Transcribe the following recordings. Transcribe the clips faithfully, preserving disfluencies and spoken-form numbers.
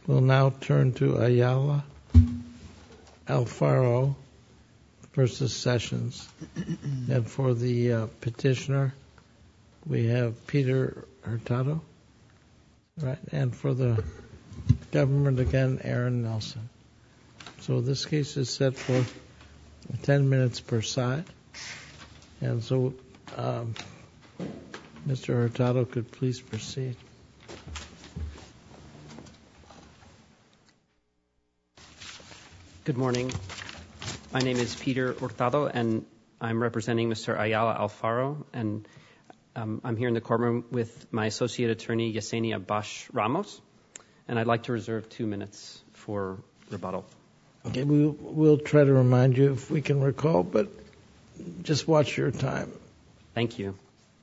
We'll now turn to Ayala Alfaro versus Sessions. And for the uh, petitioner, we have Peter Hurtado, right? And for the government, again, Aaron Nelson. So this case is set for ten minutes per side. And so, um, Mister Hurtado, could please proceed. Good morning. My name is Peter Hurtado, and I'm representing Mister Ayala Alfaro, and um, I'm here in the courtroom with my associate attorney, Yesenia Bosch Ramos, and I'd like to reserve two minutes for rebuttal. Okay, we, we'll try to remind you if we can recall, but just watch your time. Thank you.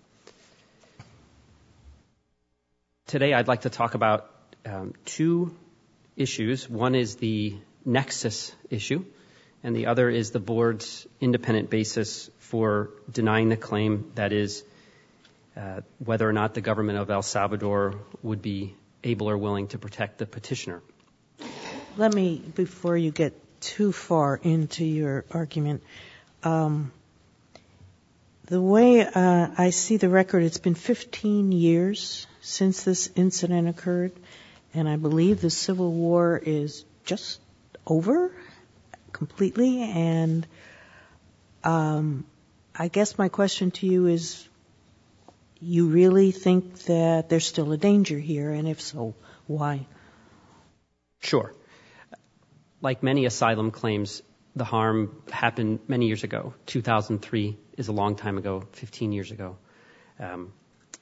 Today I'd like to talk about um, two issues. One is the nexus issue, and the other is the board's independent basis for denying the claim, that is, uh, whether or not the government of El Salvador would be able or willing to protect the petitioner. Let me, before you get too far into your argument, um, the way uh, I see the record, it's been fifteen years since this incident occurred, and I believe the Civil War is just over completely, and um, I guess my question to you is, you really think that there's still a danger here, and if so, why? Sure. Like many asylum claims, the harm happened many years ago. two thousand three is a long time ago, fifteen years ago. Um,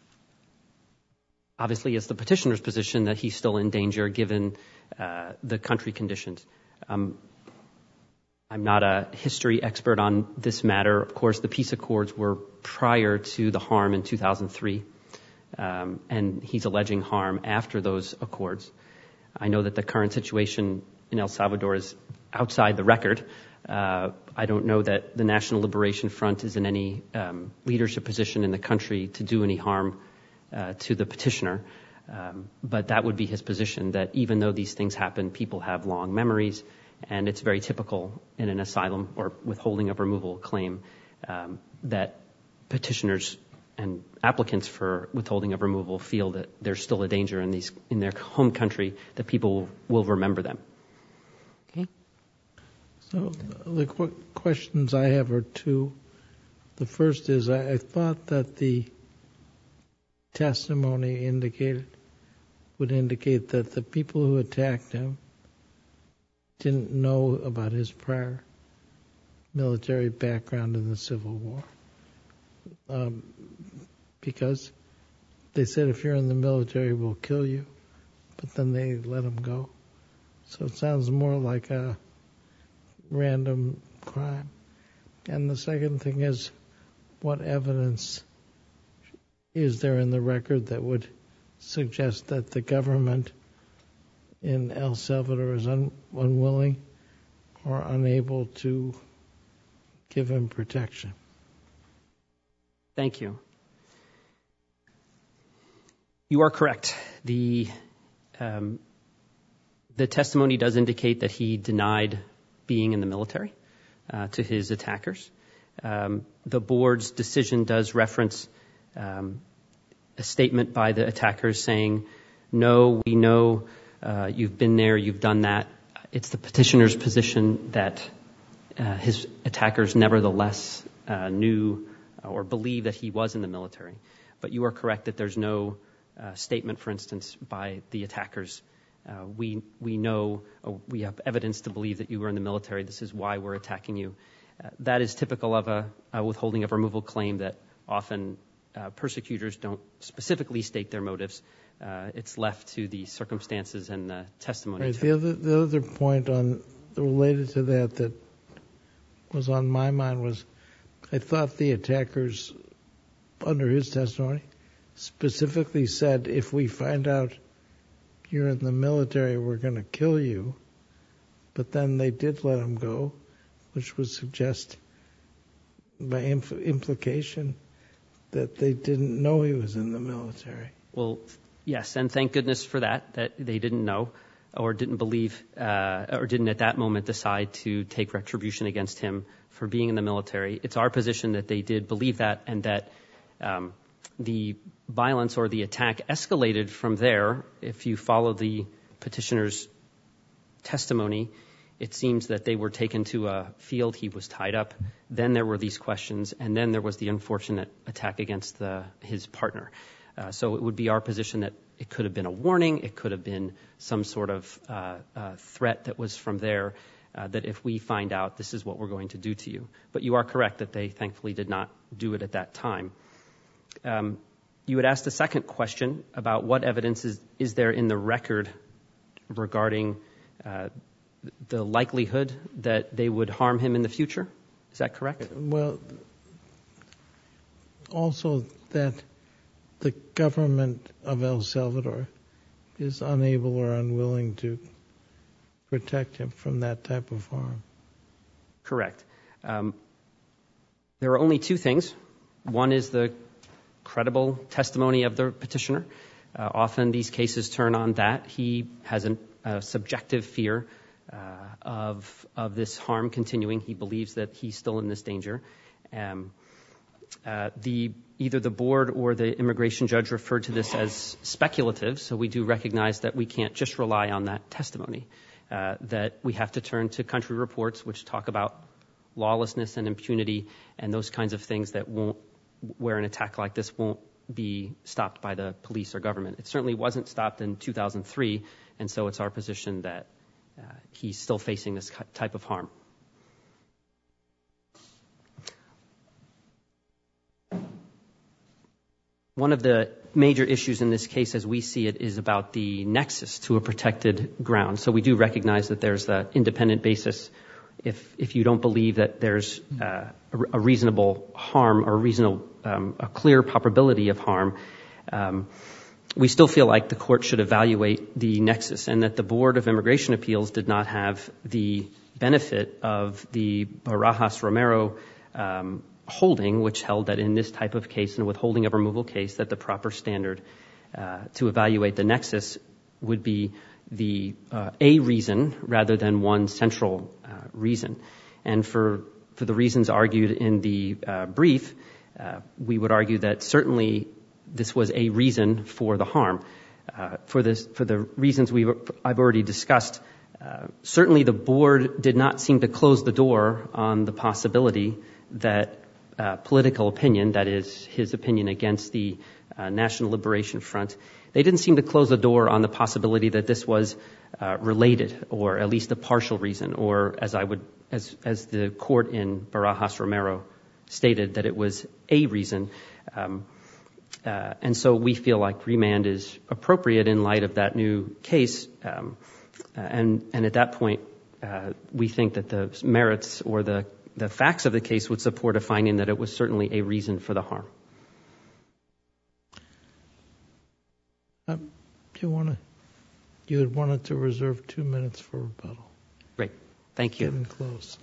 obviously, it's the petitioner's position that he's still in danger given uh, the country conditions. Um, I'm not a history expert on this matter. Of course, the peace accords were prior to the harm in two thousand three, um, and he's alleging harm after those accords. I know that the current situation in El Salvador is outside the record. Uh, I don't know that the National Liberation Front is in any um, leadership position in the country to do any harm uh, to the petitioner. Um, but that would be his position, that even though these things happen, people have long memories, and it's very typical in an asylum or withholding of removal claim um, that petitioners and applicants for withholding of removal feel that there's still a danger in these in their home country, that people will remember them. Okay. So the qu- questions I have are two. The first is, I, I thought that the testimony indicated would indicate that the people who attacked him didn't know about his prior military background in the Civil War. Um, because they said, if you're in the military, we'll kill you. But then they let him go. So it sounds more like a random crime. And the second thing is, what evidence is there in the record that would suggest that the government in El Salvador is un- unwilling or unable to give him protection? Thank you. You are correct. The um, the testimony does indicate that he denied being in the military uh, to his attackers. Um, the board's decision does reference um, a statement by the attackers saying, no, we know uh, you've been there, you've done that. It's the petitioner's position that uh, his attackers nevertheless uh, knew or believed that he was in the military. But you are correct that there's no uh, statement, for instance, by the attackers. Uh, we we know, or we have evidence to believe that you were in the military. This is why we're attacking you. Uh, that is typical of a, a withholding of removal claim that often uh, persecutors don't specifically state their motives. Uh, it's left to the circumstances and the testimony. Right. The other the other point on related to that that was on my mind was, I thought the attackers, under his testimony, specifically said, if we find out you're in the military, we're going to kill you. But then they did let him go, which would suggest, by impl- implication, that they didn't know he was in the military. Well, yes, and thank goodness for that, that they didn't know. or didn't believe, uh, or didn't at that moment decide to take retribution against him for being in the military. It's our position that they did believe that, and that um, the violence or the attack escalated from there. If you follow the petitioner's testimony, it seems that they were taken to a field, he was tied up, then there were these questions, and then there was the unfortunate attack against the, his partner. Uh, so it would be our position that it could have been a warning, it could have been some sort of uh, uh, threat that was from there, uh, that if we find out, this is what we're going to do to you. But you are correct that they thankfully did not do it at that time. Um, you had asked a second question about what evidence is, is there in the record regarding uh, the likelihood that they would harm him in the future. Is that correct? Well, also that the government of El Salvador is unable or unwilling to protect him from that type of harm. Correct. Um, there are only two things. One is the credible testimony of the petitioner. Uh, often these cases turn on that. He has an, a subjective fear uh, of of this harm continuing. He believes that he's still in this danger. Um, uh, the either the board or the immigration judge referred to this as speculative, so we do recognize that we can't just rely on that testimony, uh, that we have to turn to country reports which talk about lawlessness and impunity and those kinds of things that won't, where an attack like this won't be stopped by the police or government. It certainly wasn't stopped in two thousand three, and so it's our position that uh, he's still facing this type of harm. One of the major issues in this case, as we see it, is about the nexus to a protected ground. So we do recognize that there's the independent basis. If if you don't believe that there's uh, a, a reasonable harm or a reasonable, um, a clear probability of harm, um, we still feel like the court should evaluate the nexus, and that the Board of Immigration Appeals did not have the benefit of the Barajas-Romero um, holding, which held that in this type of case, in a withholding of removal case, that the proper standard uh, to evaluate the nexus would be the uh, a reason rather than one central uh, reason. And for for the reasons argued in the uh, brief, uh, we would argue that certainly this was a reason for the harm. Uh, for this, for the reasons we I've already discussed, uh, certainly the board did not seem to close the door on the possibility that Uh, political opinion, that is his opinion against the uh, National Liberation Front, they didn't seem to close the door on the possibility that this was uh, related, or at least a partial reason, or as I would, as as the court in Barajas-Romero stated, that it was a reason. Um, uh, and so we feel like remand is appropriate in light of that new case. Um, and and at that point, uh, we think that the merits or the The facts of the case would support a finding that it was certainly a reason for the harm. Um, do you want to? You had wanted to reserve two minutes for rebuttal. Great, thank you. Getting close.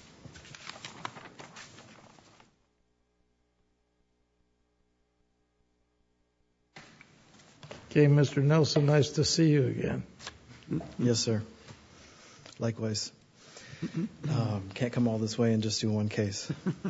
Okay, Mister Nelson, nice to see you again. Yes, sir. Likewise. Um, can't come all this way and just do one case.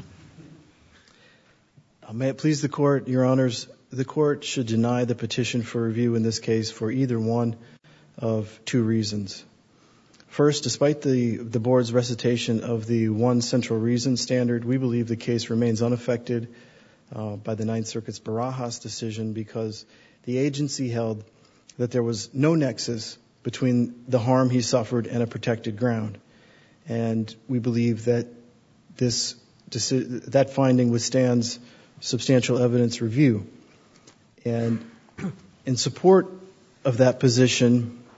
uh, may it please the court, your honors, the court should deny the petition for review in this case for either one of two reasons. First, despite the, the board's recitation of the one central reason standard, we believe the case remains unaffected uh, by the Ninth Circuit's Barajas decision because the agency held that there was no nexus between the harm he suffered and a protected ground. And we believe that this that finding withstands substantial evidence review. And in support of that position,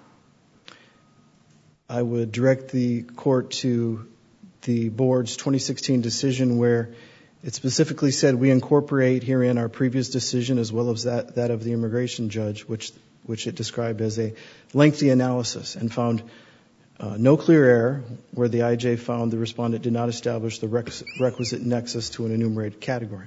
I would direct the court to the board's twenty sixteen decision where it specifically said we incorporate herein our previous decision as well as that, that of the immigration judge, which which it described as a lengthy analysis, and found Uh, no clear error where the I J found the respondent did not establish the requisite nexus to an enumerated category.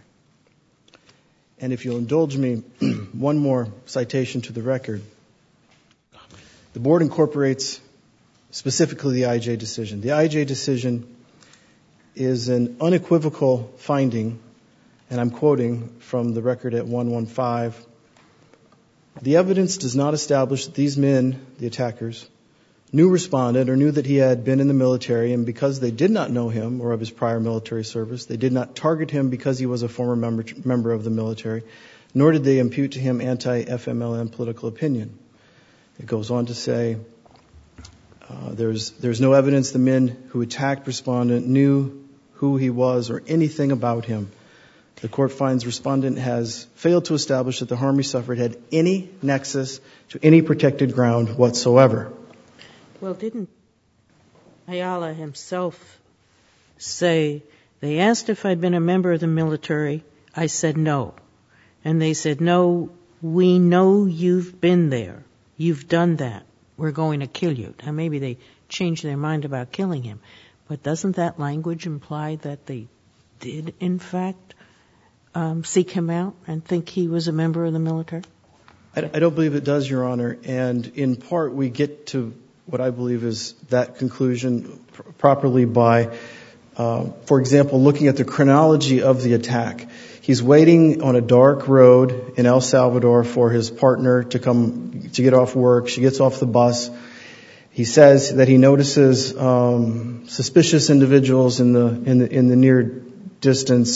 And if you'll indulge me, one more citation to the record. The board incorporates specifically the I J decision. The I J decision is an unequivocal finding, and I'm quoting from the record at one fifteen. The evidence does not establish that these men, the attackers, knew respondent or knew that he had been in the military, and because they did not know him or of his prior military service, they did not target him because he was a former member, member of the military, nor did they impute to him anti-F M L N political opinion. It goes on to say, uh, there's, there's no evidence the men who attacked respondent knew who he was or anything about him. The court finds respondent has failed to establish that the harm he suffered had any nexus to any protected ground whatsoever. Well, didn't Ayala himself say, they asked if I'd been a member of the military, I said no. And they said, no, we know you've been there. You've done that. We're going to kill you. Now, maybe they changed their mind about killing him. But doesn't that language imply that they did, in fact, um, seek him out and think he was a member of the military? I, I don't believe it does, Your Honor. And in part, we get to what I believe is that conclusion pr- properly by, uh, for example, looking at the chronology of the attack. He's waiting on a dark road in El Salvador for his partner to come to get off work. She gets off the bus. He says that he notices um, suspicious individuals in the in the in the near distance,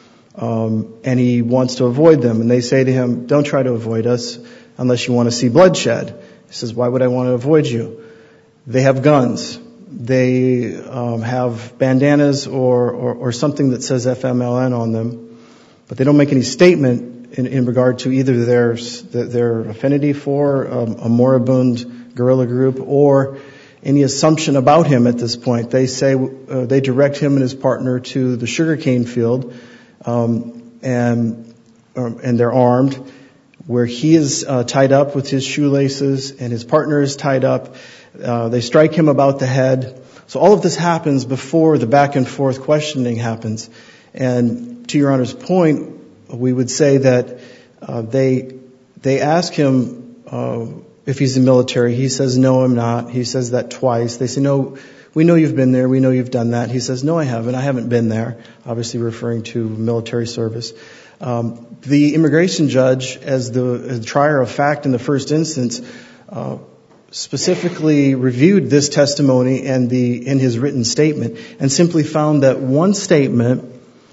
um, and he wants to avoid them. And they say to him, "Don't try to avoid us unless you want to see bloodshed." He says, "Why would I want to avoid you?" They have guns. They um, have bandanas or, or or something that says F M L N on them. But they don't make any statement in, in regard to either their their affinity for um, a moribund guerrilla group or any assumption about him at this point. They say uh, they direct him and his partner to the sugarcane field, um, and um, and they're armed, where he is uh, tied up with his shoelaces and his partner is tied up. Uh, they strike him about the head. So all of this happens before the back and forth questioning happens. And to Your Honor's point, we would say that uh, they they ask him uh, if he's in the military. He says, "No, I'm not." He says that twice. They say, "No, we know you've been there. We know you've done that." He says, "No, I haven't. I haven't been there," obviously referring to military service. Um, the immigration judge, as the, as the trier of fact in the first instance, uh, specifically reviewed this testimony and the in his written statement and simply found that one statement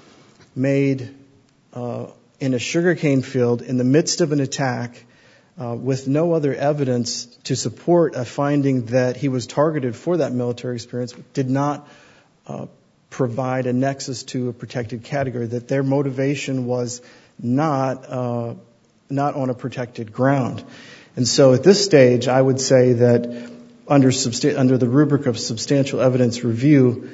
made uh, in a sugarcane field in the midst of an attack uh, with no other evidence to support a finding that he was targeted for that military experience did not uh, provide a nexus to a protected category, that their motivation was not uh, not on a protected ground. And so at this stage, I would say that under substa- under the rubric of substantial evidence review,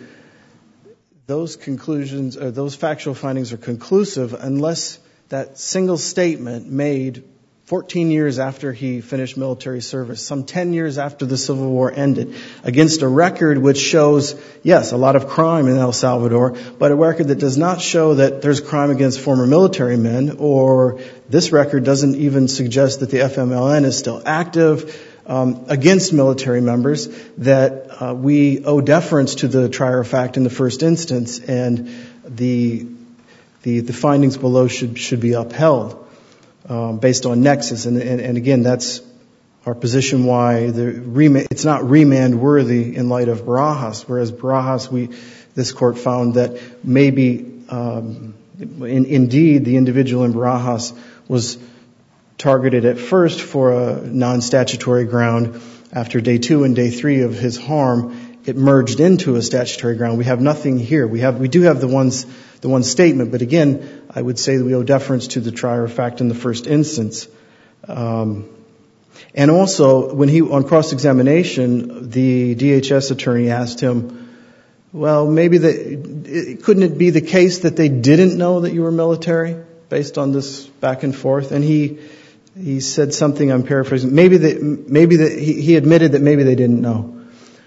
those conclusions or those factual findings are conclusive unless that single statement made fourteen years after he finished military service, some ten years after the Civil War ended, against a record which shows, yes, a lot of crime in El Salvador, but a record that does not show that there's crime against former military men, or this record doesn't even suggest that the F M L N is still active um, against military members, that uh, we owe deference to the trier of fact in the first instance, and the the, the findings below should should be upheld. Um, based on nexus, and, and, and again, that's our position why the remand, it's not remand worthy in light of Barajas, whereas Barajas, we, this court found that maybe, um, in, indeed, the individual in Barajas was targeted at first for a non-statutory ground. After day two and day three of his harm, it merged into a statutory ground. We have nothing here. We have, we do have the ones, the one statement, but again, I would say that we owe deference to the trier of fact in the first instance. Um, and also, when he, on cross-examination, the D H S attorney asked him, well, maybe the, couldn't it be the case that they didn't know that you were military based on this back and forth? And he, he said something, I'm paraphrasing, maybe that, maybe that, he, he admitted that maybe they didn't know.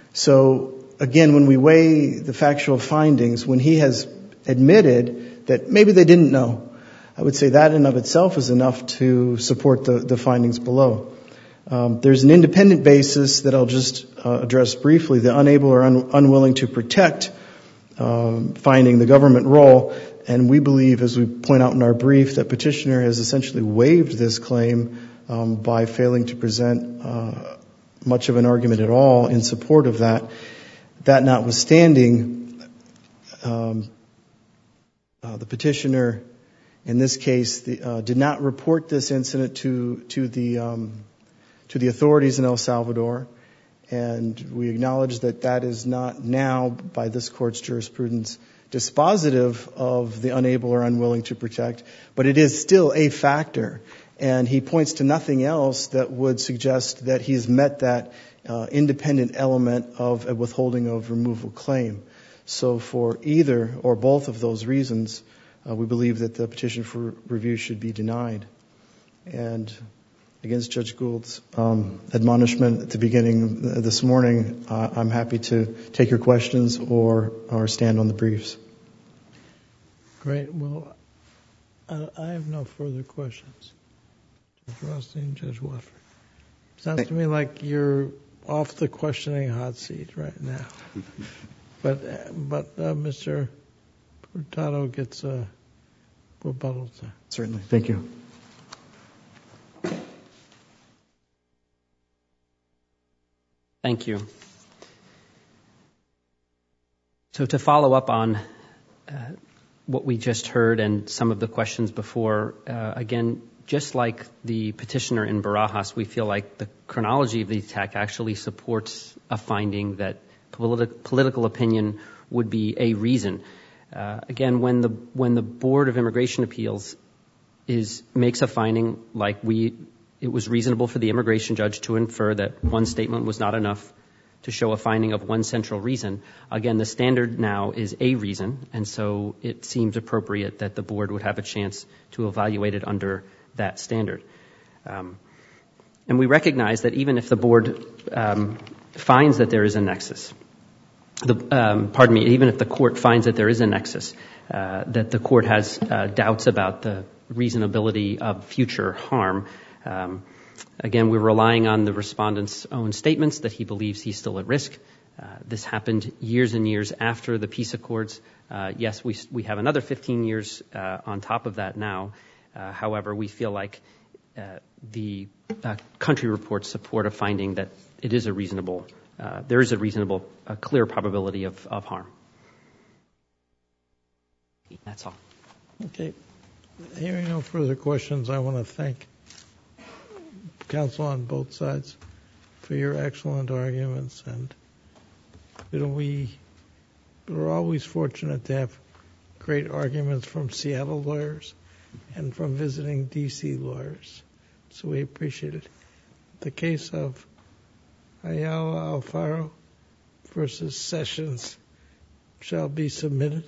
So again, when we weigh the factual findings, when he has admitted that maybe they didn't know, I would say that in and of itself is enough to support the, the findings below. Um, there's an independent basis that I'll just uh, address briefly, the unable or un- unwilling to protect um, finding the government role. And we believe, as we point out in our brief, that petitioner has essentially waived this claim um, by failing to present uh, much of an argument at all in support of that. That notwithstanding, um, uh, the petitioner, in this case, the, uh, did not report this incident to to the um, to the authorities in El Salvador, and we acknowledge that that is not now, by this court's jurisprudence, dispositive of the unable or unwilling to protect, but it is still a factor. And he points to nothing else that would suggest that he's met that uh, independent element of a withholding of removal claim. So for either or both of those reasons, uh, we believe that the petition for review should be denied. And against Judge Gould's um, admonishment at the beginning this morning, uh, I'm happy to take your questions or, or stand on the briefs. Great. Well, I, I have no further questions. Judge Rothstein, Judge Watford. Sounds to me like you're off the questioning hot seat right now. But uh, but uh, Mister Hurtado gets a rebuttal time. Certainly. Thank you. Thank you. So to follow up on uh, what we just heard and some of the questions before, uh, again, just like the petitioner in Barajas, we feel like the chronology of the attack actually supports a finding that politi- political opinion would be a reason. Uh, again, when the when the Board of Immigration Appeals is makes a finding like we, it was reasonable for the immigration judge to infer that one statement was not enough to show a finding of one central reason. Again, the standard now is a reason, and so it seems appropriate that the board would have a chance to evaluate it under that standard. Um, and we recognize that even if the board um, finds that there is a nexus, the, um, pardon me, even if the court finds that there is a nexus, uh, that the court has uh, doubts about the reasonability of future harm. Um, again, we're relying on the respondent's own statements that he believes he's still at risk. Uh, this happened years and years after the peace accords. Uh, yes, we we have another fifteen years uh, on top of that now. Uh, however, we feel like uh, the uh, country reports support a finding that it is a reasonable, uh, there is a reasonable, a clear probability of, of harm. That's all. Okay. Hearing no further questions, I want to thank counsel on both sides for your excellent arguments. And you know, we we're always fortunate to have great arguments from Seattle lawyers and from visiting D C lawyers. So we appreciate it. The case of Ayala Alfaro versus Sessions shall be submitted.